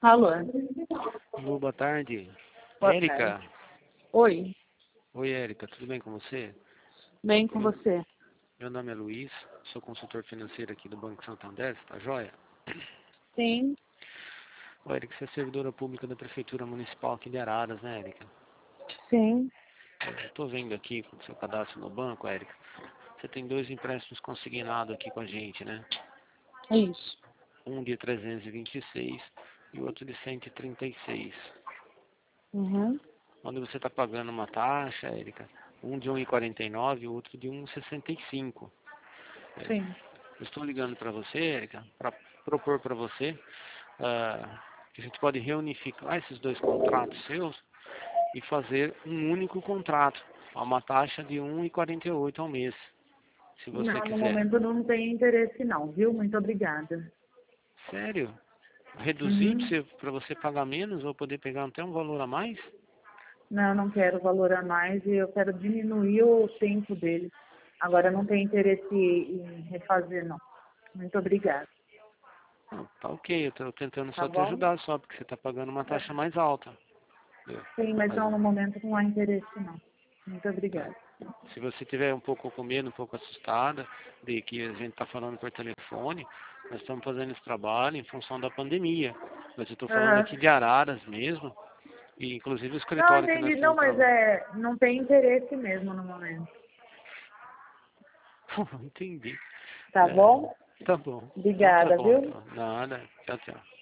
Alô. Lu, boa tarde. Boa Érica. tarde. Oi. Oi, Érica, tudo bem com você? Bem com você. Meu nome é Luiz, sou consultor financeiro aqui do Banco Santander, tá joia? Sim. Ô, Érica, você é servidora pública da Prefeitura Municipal aqui de Araras, né, Érica? Sim. Eu tô vendo aqui com o seu cadastro no banco, Érica, você tem 2 empréstimos consignados aqui com a gente, né? Isso. Um de 326 e o outro de 136. Uhum. Onde você está pagando uma taxa, Érica, um de 1,49 e o outro de 1,65. Sim. Eu estou ligando para você, Érica, para propor para você que a gente pode reunificar esses 2 contratos seus e fazer um único contrato a uma taxa de 1,48 ao mês, se você Não, no quiser. momento não tem interesse não, viu? Muito obrigada. Sério? Reduzir Uhum. para você pagar menos ou poder pegar até um valor a mais? Não, não quero valorar mais e eu quero diminuir o tempo dele. Agora não tem interesse em refazer não. Muito obrigada. Não, tá ok, eu estou tentando Tá só te bom? ajudar só, porque você está pagando uma taxa mais alta. Entendeu? Sim, mas Mas não, no momento não há interesse não. Muito tá. obrigada. Se você estiver um pouco com medo, um pouco assustada de que a gente está falando por telefone, nós estamos fazendo esse trabalho em função da pandemia. Mas eu estou falando Aham. aqui de Araras mesmo, e inclusive o Não, escritório que nós entendi. Não, temos mas trabalhando. não tem interesse mesmo no momento. Entendi. Tá É, bom? tá bom. Então tá Obrigada, bom, viu? então. Nada. Tchau, tchau.